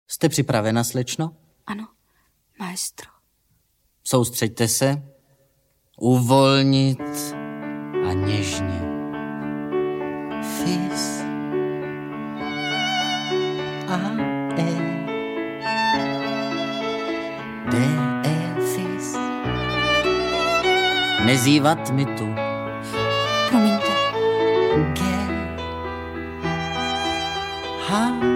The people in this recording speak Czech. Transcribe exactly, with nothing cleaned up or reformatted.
Jste připravena, slečno? Ano, maestro. Soustřeďte se. Uvolnit a něžně. Fis. A, e. D, e, fis. Nezývat mi tu. Promiňte. G. H.